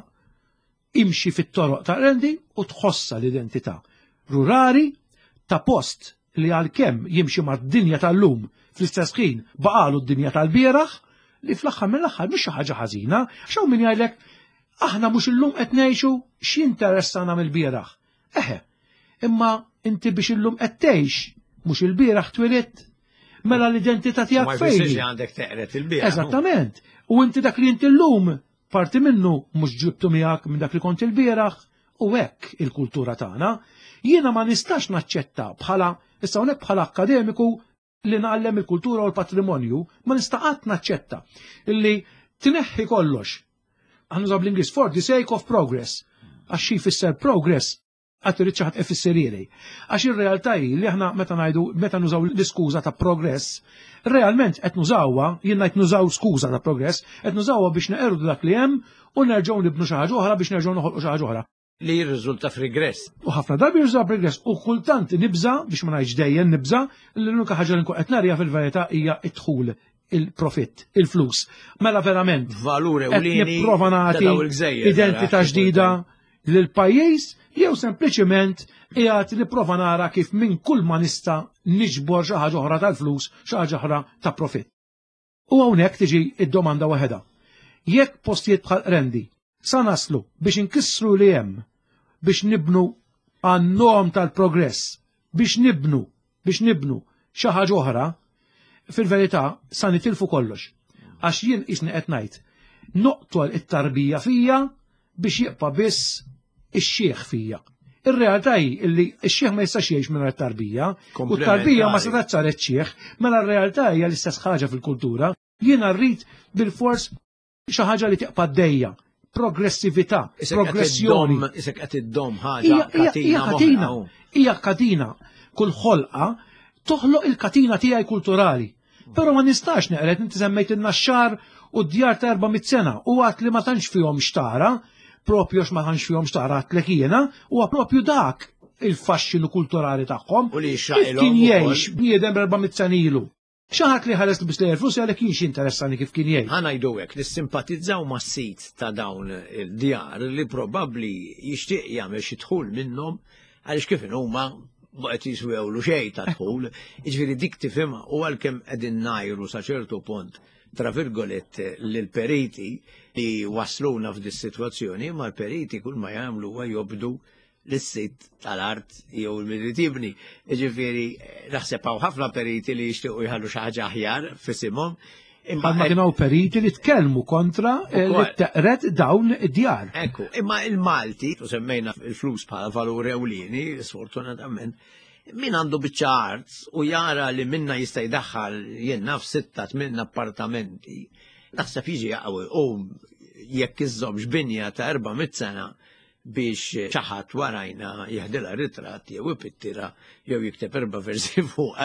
imxi fit-toroq ta' Rendi u tħossa l-identità. Rurali ta' post li għalkemm jimxi mad-dinja tal-lum fl-istess ħin baqalu d-dinja tal-bieraħ li fl-aħħar mill-aħħar mhux xi ħaġa ħażina, xew min jgħidlek aħna mhux illum qed ngħixu x'interessana mill-bieraħ. Eħe, imma inti biex illum qed tgħix mhux il-bieraħ twilet mela l-identità tiegħek fejn. Ma għandek teqret il-bieraħ. Eżattament. U inti dak li inti llum parti minnu mhux ġibtu miegħek minn dak li kont il-bieraħ u hekk il-kultura tagħna. Jiena ma nistax naċċetta bħala issa hawnhekk bħala akademiku li naqallem il-kultura u l-patrimonju, ma nistaqat naċċetta illi tneħħi kollox. Għannu zab l-Inglis for the sake of progress. Għax xi fisser progress għat irrid xi ħadd ifisserieri. Għax ir-realtà hi li aħna meta ngħidu meta nużaw l-iskuża ta' progress, realment qed nużawha, jien ngħid nużaw skuża ta' progress, qed nużawha biex neqerdu dak li hemm u nerġgħu nibnu xi ħaġa oħra biex nerġgħu noħolqu xi ħaġa oħra. Li jirriżulta f'regress. U ħafna darbi jirriżulta f'regress u kultant nibża biex ma ngħidx dejjem nibża li l-unika ħaġa li nkun qed narja fil-verità hija d-dħul il-profitt, il-flus. Mela verament valur ewlieni nipprova nagħti identità ġdida lill-pajjiż jew sempliċement qiegħed nipprova nara kif minn kull ma nista' niġbor xi ħaġa oħra tal-flus, xi ħaġa oħra ta' profitt. U hawnhekk tiġi d-domanda waħedha. Jekk postijiet bħal Rendi sa naslu biex inkissru li hemm biex nibnu għan-nom tal-progress, biex nibnu, biex nibnu xi ħaġa oħra, fil-verità sa nitilfu kollox. Għax jien isni qed ngħid, noqtol it-tarbija fija biex jibqa' biss ix-xieħ fija. Ir-realtà hi li x-xieħ ma jistax jgħix mingħajr tarbija, u t-tarbija ma setax saret xieħ, mela r-realtà hija l-istess ħaġa fil-kultura, jiena rrid bil-fors xi ħaġa li tibqa' dejja. Progressività, progressjoni. Isek qed iddom ħaġa katina. Hija katina. Kull ħolqa toħloq il-katina tiegħi kulturali. Però ma nistax neqret inti semmejt in-naxxar u d-djar ta' erba' sena u għat li ma tantx fihom xtara, propju ma tantx fihom xtara għatlek jiena, huwa propju dak il-faxxinu kulturali tagħhom. U li xaqilhom. Kien jgħix bniedem erba' sena ilu. Xaħat li ħares biex li flus għalek kienx interessani kif kien jgħid. Ħana jdowek li simpatizzaw ma' sit ta' dawn il-djar li probabbli jixtieq jagħmel xi dħul minnhom għaliex kif huma qed jiswewlu xejn ta' dħul. Jiġifieri dik tifhimha u għalkemm qegħdin ngħajru sa ċertu punt tra virgolett lill-periti li wasluna f'dis sitwazzjoni, ma l-periti kull ma jagħmlu huwa jobdu l-sit tal-art jew li tibni. Ġifieri naħseb hawn ħafna periti li jixtiequ jħallu xi ħaġa aħjar f'isimhom. Imma kienu periti li tkellmu kontra li teqret dawn id-djar. Ekku, imma il-Malti, u semmejna il-flus bħala valur ewlieni, sfortunatament, min għandu biċċa art u jara li minna jista' jdaħħal jien naf sitta tmien appartamenti, naħseb jiġi jaqgħu u jekk iżżommx binja ta' erba' sena biex ċaħat warajna jihdila ritrat jew ipittira jew jikteb erba' versi fuq.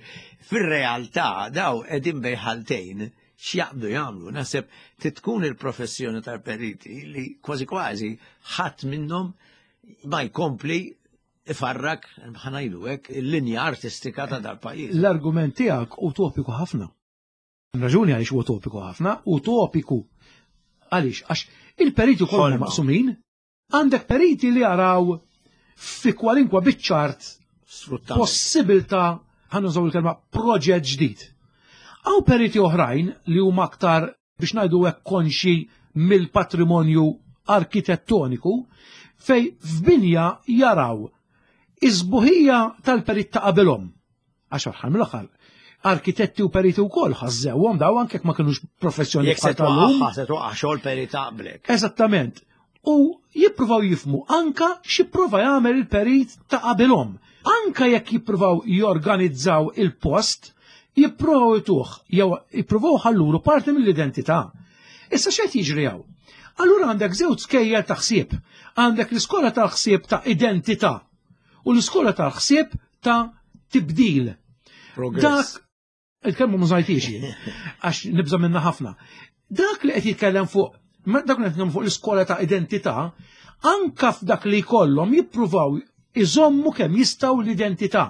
Fir-realtà daw qegħdin bejn ħaltejn x'jaqbdu jagħmlu. Naħseb titkun il-professjoni tal-periti li kważi kważi ħadd minnhom ma jkompli ifarrak ħanajdu hekk il-linja artistika ta' dal-pajjiż. L-argument tiegħek utopiku ħafna. Raġuni għaliex utopiku ħafna, utopiku għaliex għax il-periti kollha maqsumin, għandek periti li jaraw fi kwalinkwa biċ-ċart possibilità ħanużaw il-kelma proġett ġdid. Għaw periti oħrajn li huma aktar biex ngħidu hekk konxi mill-patrimonju arkitettoniku fej f'binja jaraw iżbuħija tal-perit ta' qabelhom. Għax aħħar mill-aħħar arkitetti u periti wkoll ħażżewhom daw anke ma kinux professjonisti tal-lum. Jekk se toqgħa xogħol perita qablek. Eżattament. U jippruvaw jifmu anka x'ipprova jagħmel il-perit ta' qabelhom. Anka jekk jippruvaw jorganizzaw il-post, jippruvaw jituħ, jew jippruvaw ħalluru parti mill-identità. Issa x'qed jiġri hawn? Allura għandek żewġ skejjel ta' ħsieb. Għandek l-iskola ta' ħsieb ta' identità u l-iskola ta' ħsieb ta' tibdil. Dak il-kelma mużajtix, għax nibża minna ħafna. Dak li qed jitkellem fuq, dak li qed jitkellem fuq l-iskola ta' identità, anka f'dak li jkollhom jippruvaw iżommu kemm jistgħu l-identità.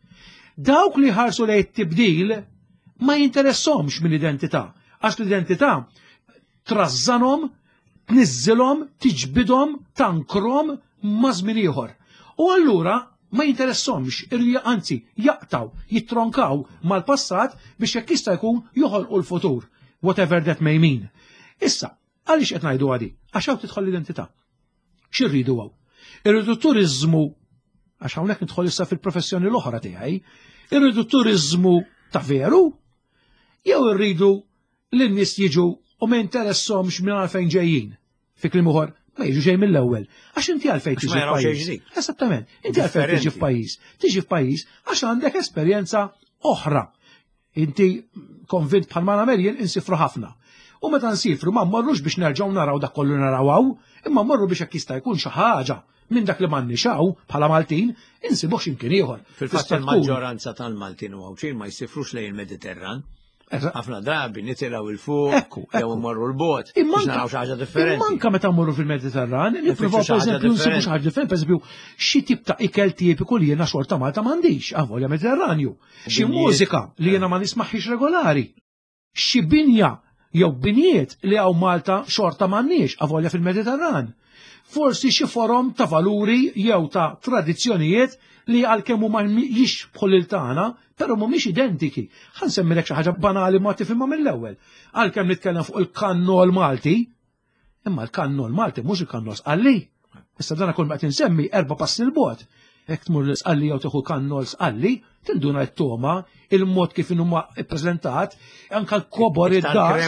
Dawk li ħarsu lejn it-tibdil ma jinteressomx mill-identità, għax l-identità trażżanhom, tniżżilhom, tiġbidhom, tankrom ma' żmien ieħor. U allura ma jinteressomx, anzi jaqtaw, jittronkaw mal-passat biex jekk jista' jkun joħolqu l-futur, whatever that may mean. Issa, għaliex qed ngħidu għadi? Għax hawn tidħol l-identità. X'irridu hawn? Irridu turiżmu, għax hawnhekk nidħol issa fil-professjoni l-oħra tiegħi, irridu turiżmu ta' veru, jew irridu l-nies jiġu u ma jinteressomx minn għalfejn ġejjin. Fi kliem ieħor ma jiġu ġej mill-ewwel. Għax inti għalfejn tiġi f'pajjiż. Esattament, inti għalfejn tiġi f'pajjiż. Tiġi f'pajjiż għax għandek esperjenza oħra. Inti konvint bħal ma nagħmel insifru ħafna. U meta nsifru ma mmorrux biex nerġgħu naraw dak kollu narawhaw, imma mmorru biex hekk jista' jkun xi ħaġa minn dak li m'għandniex bħala Maltin insibuh x'imkien ieħor. Fil-fatt il-maġġoranza tal-Maltin u Awċin ma jsifrux lejn il-Mediterran. Ħafna drabi nitilgħu il-fuq, jew immorru l-bot, biex naraw xi ħaġa differenti. Manka meta mmorru fil-Mediterran, nippruvaw pereżempju nsibu xi ħaġa differenti, pereżempju xi tip ta' ikel tipiku li jiena xorta Malta m'għandix, avolja Mediterranju. Xi mużika li jiena ma nismaħħix regolari. Xi binja jew binijiet li hawn Malta xorta m'għandniex, avolja fil-Mediterran. Forsi xi forom ta' valuri jew ta' tradizzjonijiet li għalkemm huma jixbħu lil tagħna, però mhumiex identiki. Ħansemmilek xi ħaġa banali ma tifhimha mill-ewwel. Għalkemm nitkellem fuq il-kannol Malti, imma l-kannol Malti mhux il-kannol Sqalli. Issa dan kull ma qed insemmi erba' passi l bogħod. Hekk tmur l-Sqalli jew tieħu kannol Sqalli, tinduna t-toma, il-mod kif huma ppreżentat, anke l-kobor id-dar.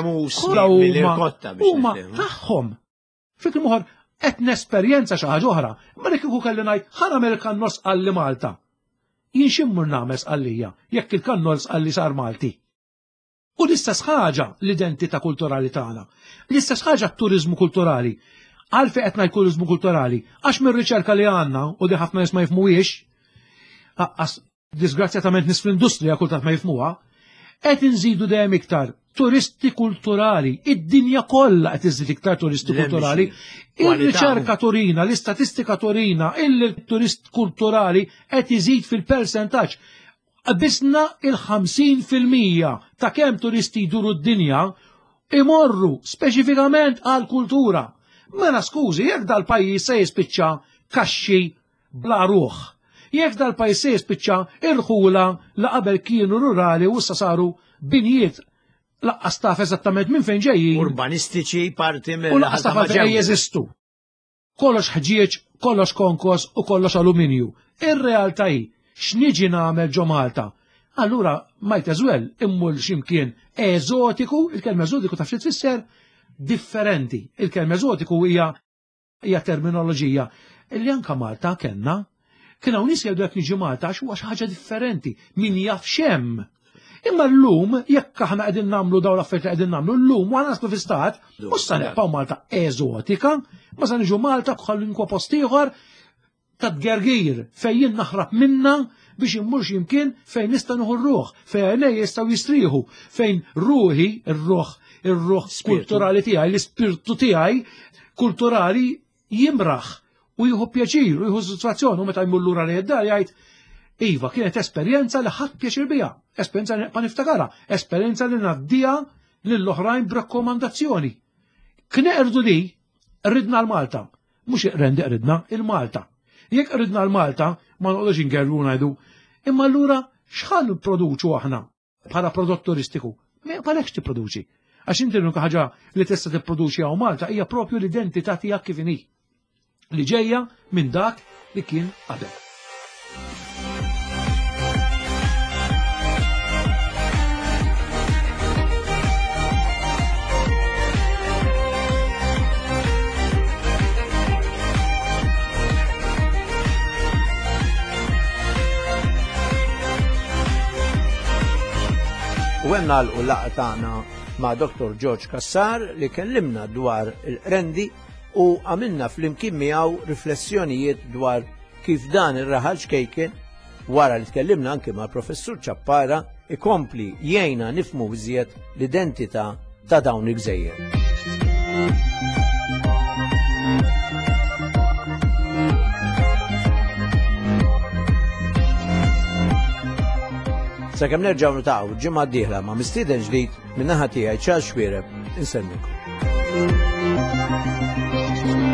Huma tagħhom. Fikri moħor qed nesperjenza xi ħaġa oħra, ma nek kieku kelli ngħid ħa nagħmel kannol Sqalli Malta. Jien ximmur nagħmel Sqallija jekk il-kannol Sqalli sar Malti. U l-istess ħaġa l-identità kulturali tagħna. L-istess ħaġa t-turiżmu kulturali. Għalfejn qed ngħid turiżmu kulturali, għax mir-riċerka li għandna u di ħafna nies ma jifhmuhiex, aqqas disgrazzjatament nies fl-industrija kultant ma jifhmuha, qed inżidu dejjem iktar turisti kulturali, id-dinja kollha qed iżid iktar turisti kulturali. Il-riċerka turina, l-istatistika turina, il-turist kulturali qed iżid fil-persentaġġ. Bisna il-ħamsin fil-mija ta' kemm turisti jduru d-dinja imorru speċifikament għal kultura. Mela skużi, jekk dal-pajjiż se jispiċċa kaxxi bla ruħ. Jekk dal-pajjiż se jispiċċa irħula la qabel kienu rurali u issa saru binjiet laqqas taf eżattament minn fejn ġejjin. Urbanistiċi parti mill. U laqqas taf fejn jeżistu. Kollox ħġieġ, kollox konkos u kollox alluminju. Ir-realtà hi x'niġi nagħmel ġo Malta. Allura might as well immur x'imkien eżotiku, il-kelma eżotiku taf xi tfisser differenti. Il-kelma eżotiku hija hija terminoloġija li anke Malta kellna. Kien hawn nies jgħidu jekk niġi Malta għax huwa xi ħaġa differenti min jaf x'hemm. Imma llum jekk aħna qegħdin nagħmlu dawn l-affarijiet li qegħdin nagħmlu llum wa naslu fi stat, mhux se neqgħu Malta eżotika, ma se niġu Malta bħalinkwa post ieħor ta' tgergir fejn jien naħrab minna biex immur x'imkien fejn nista' nieħu r-ruħ, fejn għinejja jistgħu jistrieħu, fejn ruħi, ir-ruħ, ir-ruħ kulturali tiegħi, l-ispirtu tiegħi kulturali jimraħ u jieħu pjaċir u jieħu soddisfazzjon u meta jmur lura lejn id-dar jgħid iva kienet esperjenza li ħadd pjaċir biha, esperjenza li ma niftakarha, esperjenza li ngħaddiha lill-oħrajn b'rakkomandazzjoni. Kien eqrdu li rridna l-Malta, mhux iqrendi qridna il-Malta. Jekk qridna l-Malta ma noqgħodux ingerru ngħidu, imma allura x'ħan nipproduċu aħna bħala prodott turistiku? Bħalekx tipproduċi. Għax inti l-unika ħaġa li tista' tipproduċi hawn Malta hija propju l-identità tiegħek kif inhi li ġejja minn dak li kien qabel. U hemm nagħlqu laqgħa tagħna ma' Doktor George Cassar li kellimna dwar il-qrendi u għamilna flimkien miegħu riflessjonijiet dwar kif dan ir-raħal xkejken wara li tkellimna anke mal-Professur Ċappara ikompli jgħinna nifhmu iżjed l-identità ta' dawn il-gżejjer. Sakemm nerġgħu nitaqgħu ġimgħa d-dieħla ma' mistieden ġdid min-naħa tiegħi Charles Xwiereb insemmilkom.